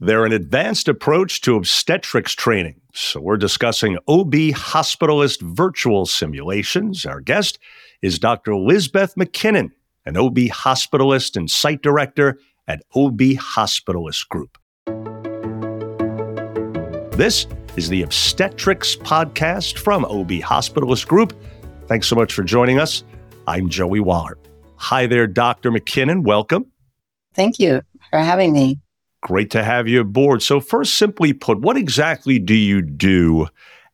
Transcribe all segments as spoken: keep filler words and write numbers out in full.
They're an advanced approach to obstetrics training. So we're discussing O B hospitalist virtual simulations. Our guest is Doctor Lizbeth McKinnon, an O B hospitalist and site director at O B Hospitalist Group. This is the Obstetrics Podcast from O B Hospitalist Group. Thanks so much for joining us. I'm Joey Waller. Hi there, Doctor McKinnon. Welcome. Thank you for having me. Great to have you aboard. So first, simply put, what exactly do you do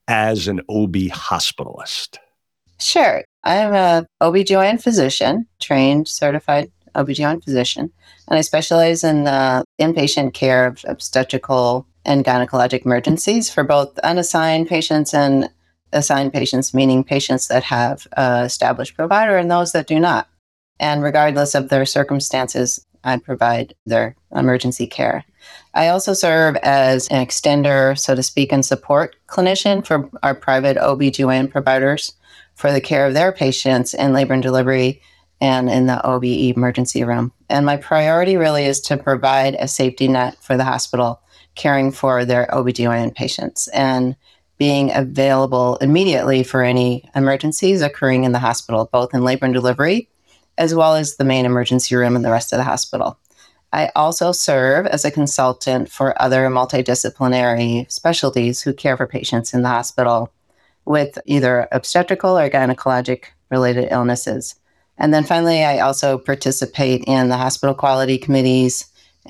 as an O B hospitalist? Sure. I'm a O B G Y N physician, trained, certified O B G Y N physician, and I specialize in the inpatient care of obstetrical and gynecologic emergencies for both unassigned patients and assigned patients, meaning patients that have an established provider and those that do not. And regardless of their circumstances, I provide their emergency care. I also serve as an extender, so to speak, and support clinician for our private O B G Y N providers for the care of their patients in labor and delivery and in the O B emergency room. And my priority really is to provide a safety net for the hospital caring for their O B G Y N patients and being available immediately for any emergencies occurring in the hospital, both in labor and delivery, as well as the main emergency room and the rest of the hospital. I also serve as a consultant for other multidisciplinary specialties who care for patients in the hospital with either obstetrical or gynecologic related illnesses. And then finally, I also participate in the hospital quality committees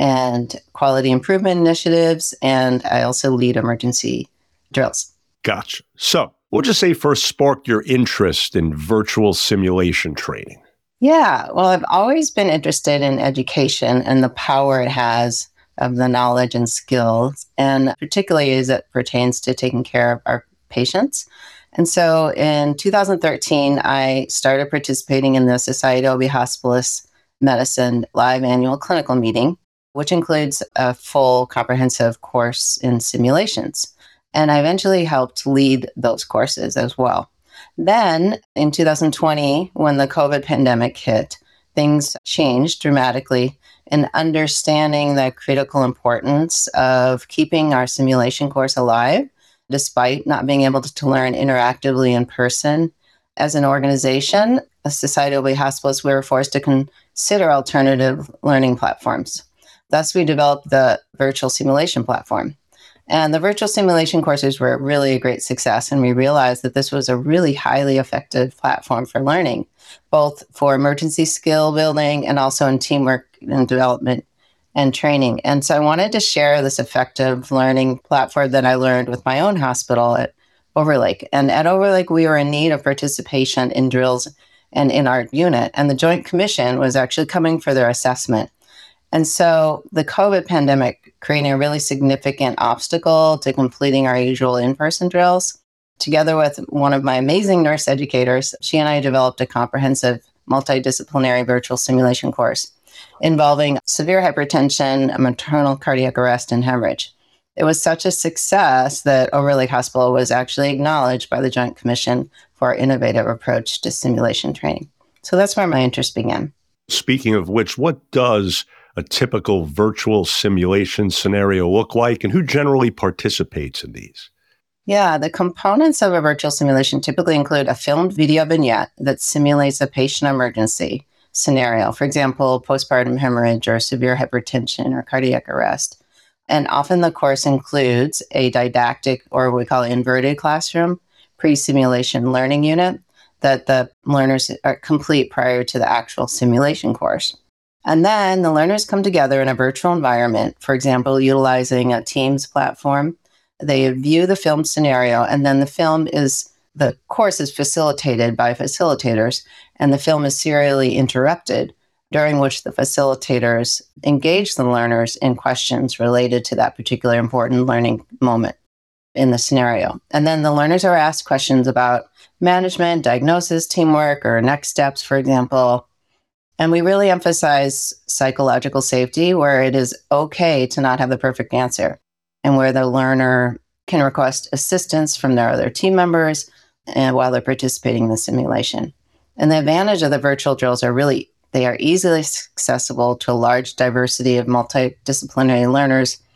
and quality improvement initiatives, and I also lead emergency drills. Gotcha. So we'll just say first sparked your interest in virtual simulation training. Yeah, well, I've always been interested in education and the power it has of the knowledge and skills, and particularly as it pertains to taking care of our patients. And so in two thousand thirteen, I started participating in the Society of O B Hospitalist Medicine live annual clinical meeting, which includes a full comprehensive course in simulations. And I eventually helped lead those courses as well. Then in two thousand twenty, when the COVID pandemic hit, things changed dramatically in understanding the critical importance of keeping our simulation course alive, despite not being able to learn interactively in person. As an organization, a Society of O B Hospitalists, we were forced to consider alternative learning platforms. Thus, we developed the virtual simulation platform. And the virtual simulation courses were really a great success. And we realized that this was a really highly effective platform for learning, both for emergency skill building and also in teamwork and development and training. And so I wanted to share this effective learning platform that I learned with my own hospital at Overlake. And at Overlake, we were in need of participation in drills and in our unit. And the Joint Commission was actually coming for their assessment. And so the COVID pandemic created a really significant obstacle to completing our usual in-person drills. Together with one of my amazing nurse educators, she and I developed a comprehensive multidisciplinary virtual simulation course involving severe hypertension, maternal cardiac arrest, and hemorrhage. It was such a success that Overlake Hospital was actually acknowledged by the Joint Commission for our innovative approach to simulation training. So that's where my interest began. Speaking of which, what does a typical virtual simulation scenario look like, and who generally participates in these? Yeah, the components of a virtual simulation typically include a filmed video vignette that simulates a patient emergency scenario, for example, postpartum hemorrhage or severe hypertension or cardiac arrest. And often the course includes a didactic, or what we call inverted classroom, pre-simulation learning unit that the learners are complete prior to the actual simulation course. And then the learners come together in a virtual environment, for example, utilizing a Teams platform. They view the film scenario, and then the film is, the course is facilitated by facilitators, and the film is serially interrupted, during which the facilitators engage the learners in questions related to that particular important learning moment in the scenario. And then the learners are asked questions about management, diagnosis, teamwork, or next steps, for example. And we really emphasize psychological safety, where it is okay to not have the perfect answer, and where the learner can request assistance from their other team members and while they're participating in the simulation. And the advantage of the virtual drills are really, they are easily accessible to a large diversity of multidisciplinary learners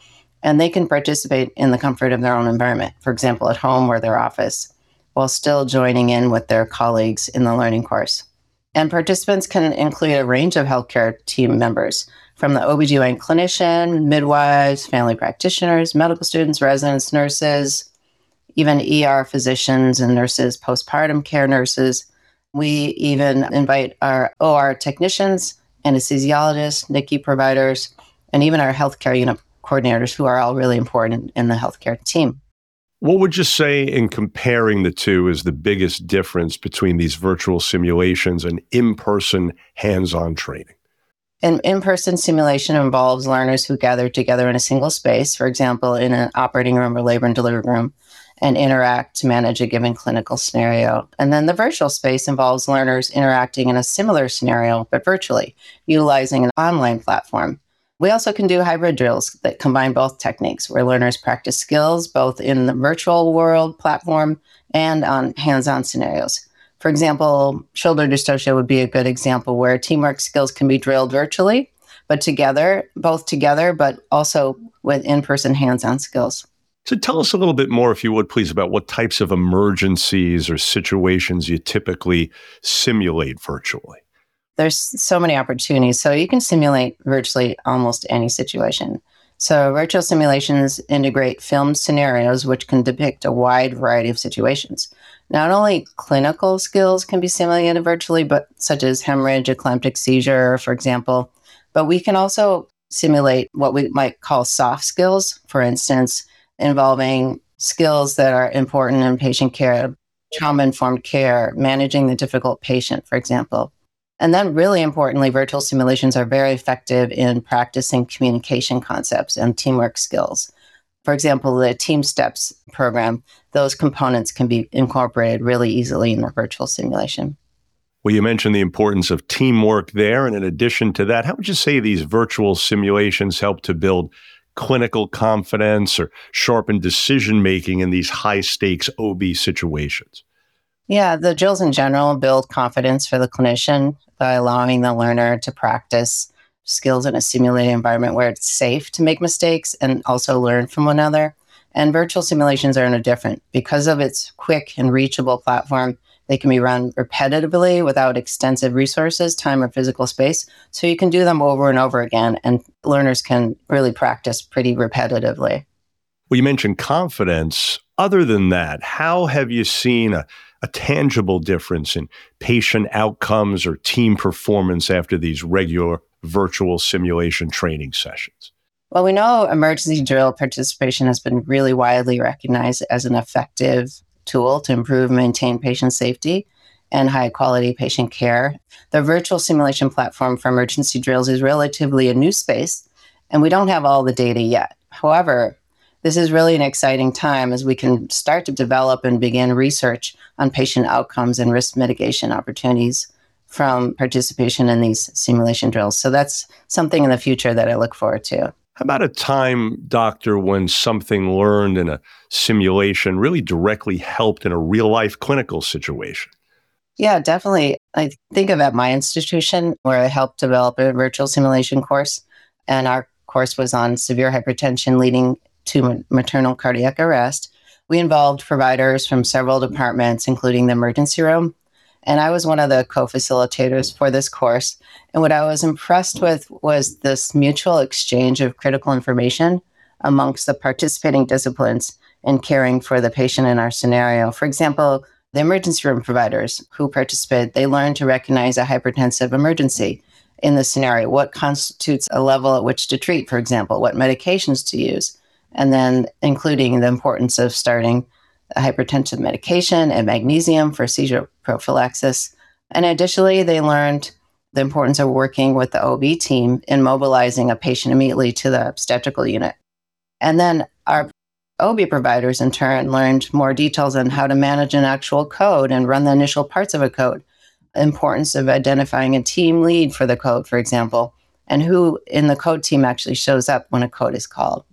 And they can participate in the comfort of their own environment, for example, at home or their office, while still joining in with their colleagues in the learning course. And participants can include a range of healthcare team members, from the O B G Y N clinician, midwives, family practitioners, medical students, residents, nurses, even E R physicians and nurses, postpartum care nurses. We even invite our O R technicians, anesthesiologists, N I C U providers, and even our healthcare unit coordinators, who are all really important in the healthcare team. What would you say in comparing the two is the biggest difference between these virtual simulations and in-person hands-on training? An in-person simulation involves learners who gather together in a single space, for example, in an operating room or labor and delivery room, and interact to manage a given clinical scenario. And then the virtual space involves learners interacting in a similar scenario, but virtually, utilizing an online platform. We also can do hybrid drills that combine both techniques, where learners practice skills both in the virtual world platform and on hands-on scenarios. For example, shoulder dystocia would be a good example where teamwork skills can be drilled virtually, but together, both together, but also with in-person hands-on skills. So tell us a little bit more, if you would, please, about what types of emergencies or situations you typically simulate virtually. There's so many opportunities. So you can simulate virtually almost any situation. So virtual simulations integrate film scenarios, which can depict a wide variety of situations. Not only clinical skills can be simulated virtually, but such as hemorrhage, eclamptic seizure, for example. But we can also simulate what we might call soft skills, for instance, involving skills that are important in patient care, trauma-informed care, managing the difficult patient, for example. And then really importantly, virtual simulations are very effective in practicing communication concepts and teamwork skills. For example, the Team Steps program, those components can be incorporated really easily in a virtual simulation. Well, you mentioned the importance of teamwork there. And in addition to that, how would you say these virtual simulations help to build clinical confidence or sharpen decision-making in these high-stakes O B situations? Yeah, the drills in general build confidence for the clinician by allowing the learner to practice skills in a simulated environment where it's safe to make mistakes and also learn from one another. And virtual simulations are no different. Because of its quick and reachable platform, they can be run repetitively without extensive resources, time, or physical space. So you can do them over and over again, and learners can really practice pretty repetitively. Well, you mentioned confidence. Other than that, how have you seen a, a tangible difference in patient outcomes or team performance after these regular virtual simulation training sessions? Well, we know emergency drill participation has been really widely recognized as an effective tool to improve and maintain patient safety and high-quality patient care. The virtual simulation platform for emergency drills is relatively a new space, and we don't have all the data yet. However, this is really an exciting time as we can start to develop and begin research on patient outcomes and risk mitigation opportunities from participation in these simulation drills. So that's something in the future that I look forward to. How about a time, doctor, when something learned in a simulation really directly helped in a real-life clinical situation? Yeah, definitely. I think of at my institution where I helped develop a virtual simulation course, and our course was on severe hypertension leading to maternal cardiac arrest. We involved providers from several departments, including the emergency room, and I was one of the co-facilitators for this course. And what I was impressed with was this mutual exchange of critical information amongst the participating disciplines in caring for the patient in our scenario. For example, the emergency room providers who participated, they learned to recognize a hypertensive emergency in the scenario, what constitutes a level at which to treat, for example, what medications to use, and then including the importance of starting a hypertensive medication and magnesium for seizure prophylaxis. And additionally, they learned the importance of working with the O B team in mobilizing a patient immediately to the obstetrical unit. And then our O B providers, in turn, learned more details on how to manage an actual code and run the initial parts of a code, the importance of identifying a team lead for the code, for example, and who in the code team actually shows up when a code is called.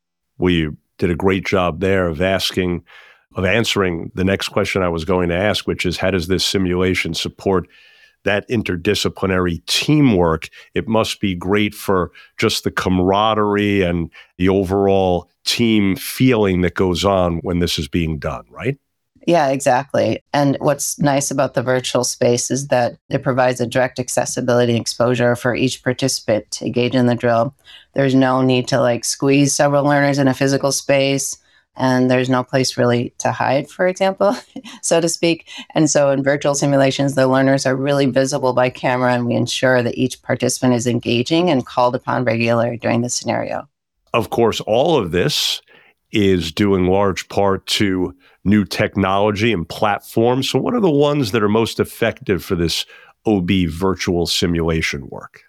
We did a great job there of asking of answering the next question I was going to ask, which is how does this simulation support that interdisciplinary teamwork, it must be great for just the camaraderie and the overall team feeling that goes on when this is being done, right? Yeah, exactly. And what's nice about the virtual space is that it provides a direct accessibility and exposure for each participant to engage in the drill. There's no need to like squeeze several learners in a physical space, and there's no place really to hide, for example, so to speak. And so in virtual simulations, the learners are really visible by camera, and we ensure that each participant is engaging and called upon regularly during the scenario. Of course, all of this is due in large part to new technology and platforms. So what are the ones that are most effective for this O B virtual simulation work?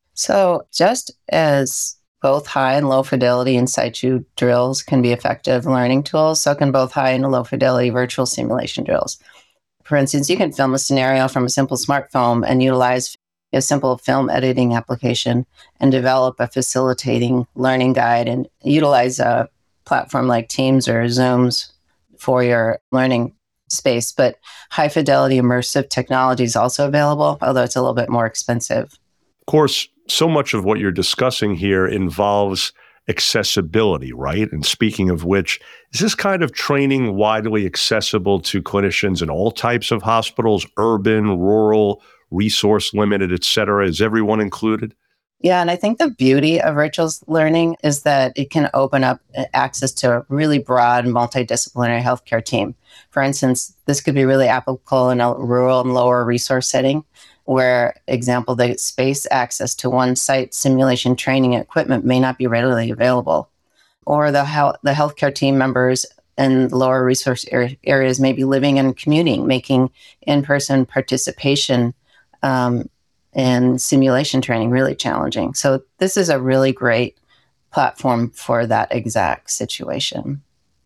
So just as both high and low fidelity in situ drills can be effective learning tools, so can both high and low fidelity virtual simulation drills. For instance, you can film a scenario from a simple smartphone and utilize a simple film editing application and develop a facilitating learning guide and utilize a platform like Teams or Zooms for your learning space. But high fidelity immersive technology is also available, although it's a little bit more expensive. Of course, so much of what you're discussing here involves accessibility, right? And speaking of which, is this kind of training widely accessible to clinicians in all types of hospitals, urban, rural, resource limited, et cetera? Is everyone included? Yeah, and I think the beauty of virtual learning is that it can open up access to a really broad multidisciplinary healthcare team. For instance, this could be really applicable in a rural and lower resource setting where, example, the space access to one site simulation training equipment may not be readily available. Or the, health, the healthcare team members in lower resource er- areas may be living and commuting, making in-person participation um, and simulation training really challenging. So this is a really great platform for that exact situation.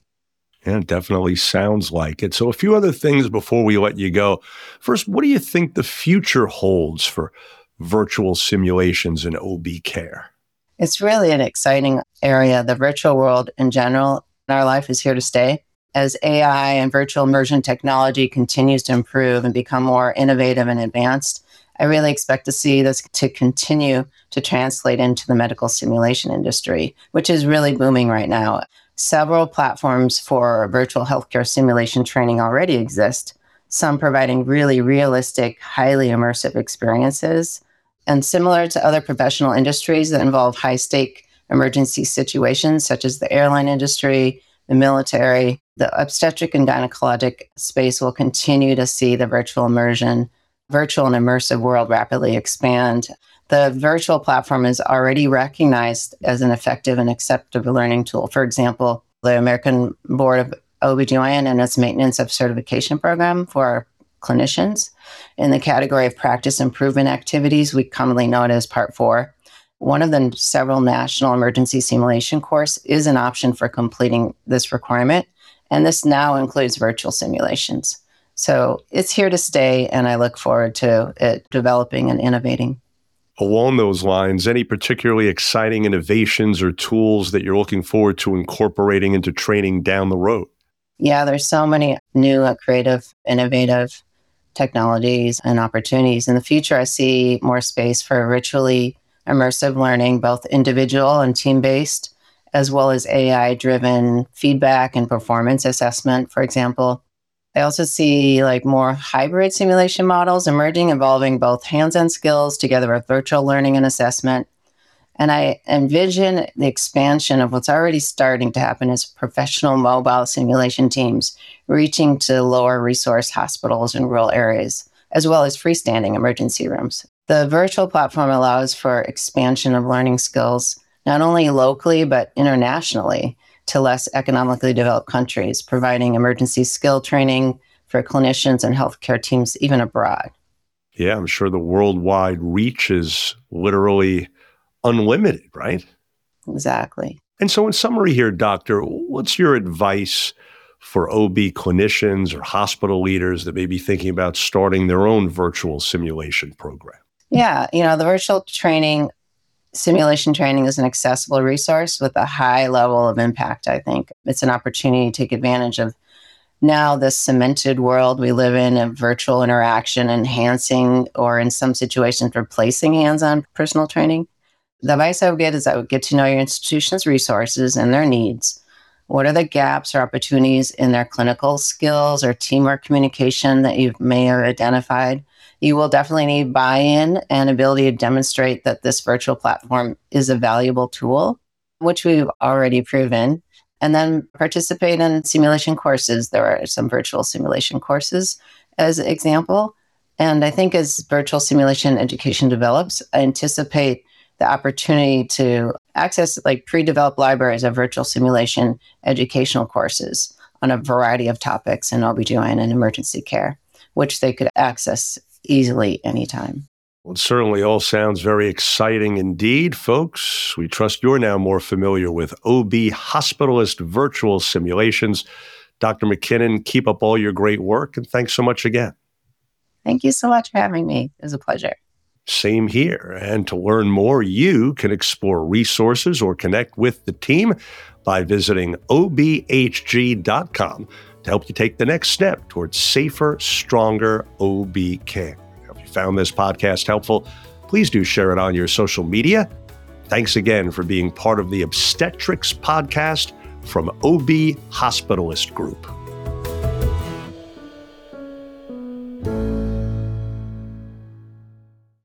Yeah, it definitely sounds like it. So a few other things before we let you go. First, what do you think the future holds for virtual simulations in O B care? It's really an exciting area. The virtual world in general in our life is here to stay. As A I and virtual immersion technology continues to improve and become more innovative and advanced, I really expect to see this to continue to translate into the medical simulation industry, which is really booming right now. Several platforms for virtual healthcare simulation training already exist, some providing really realistic, highly immersive experiences. And similar to other professional industries that involve high-stake emergency situations, such as the airline industry, the military, the obstetric and gynecologic space will continue to see the virtual immersion virtual and immersive world rapidly expand. The virtual platform is already recognized as an effective and acceptable learning tool. For example, the American Board of O B G Y N and its maintenance of certification program for clinicians in the category of practice improvement activities, we commonly know it as Part four. One of the several national emergency simulation course is an option for completing this requirement, and this now includes virtual simulations. So it's here to stay, and I look forward to it developing and innovating. Along those lines, any particularly exciting innovations or tools that you're looking forward to incorporating into training down the road? Yeah, there's so many new, uh, creative, innovative technologies and opportunities. In the future, I see more space for virtually immersive learning, both individual and team-based, as well as A I-driven feedback and performance assessment, for example. I also see like more hybrid simulation models emerging, involving both hands-on skills together with virtual learning and assessment. And I envision the expansion of what's already starting to happen as professional mobile simulation teams reaching to lower resource hospitals in rural areas, as well as freestanding emergency rooms. The virtual platform allows for expansion of learning skills, not only locally, but internationally, to less economically developed countries, providing emergency skill training for clinicians and healthcare teams even abroad. Yeah, I'm sure the worldwide reach is literally unlimited, right? Exactly. And so in summary here, Doctor, what's your advice for O B clinicians or hospital leaders that may be thinking about starting their own virtual simulation program? Yeah, you know, the virtual training simulation training is an accessible resource with a high level of impact, I think. It's an opportunity to take advantage of now this cemented world we live in of virtual interaction enhancing or in some situations replacing hands-on personal training, the advice I would get is I would get to know your institution's resources and their needs. What are the gaps or opportunities in their clinical skills or teamwork communication that you may have identified? You will definitely need buy-in and ability to demonstrate that this virtual platform is a valuable tool, which we've already proven. And then participate in simulation courses. There are some virtual simulation courses as an example. And I think as virtual simulation education develops, I anticipate the opportunity to access like pre-developed libraries of virtual simulation educational courses on a variety of topics in O B G Y N and emergency care, which they could access easily anytime. Well, it certainly all sounds very exciting indeed, folks. We trust you're now more familiar with O B hospitalist virtual simulations. Doctor McKinnon, keep up all your great work, and thanks so much again. Thank you so much for having me. It was a pleasure. Same here. And to learn more, you can explore resources or connect with the team by visiting O B H G dot com to help you take the next step towards safer, stronger O B care. If you found this podcast helpful, please do share it on your social media. Thanks again for being part of the Obstetrics podcast from O B Hospitalist Group.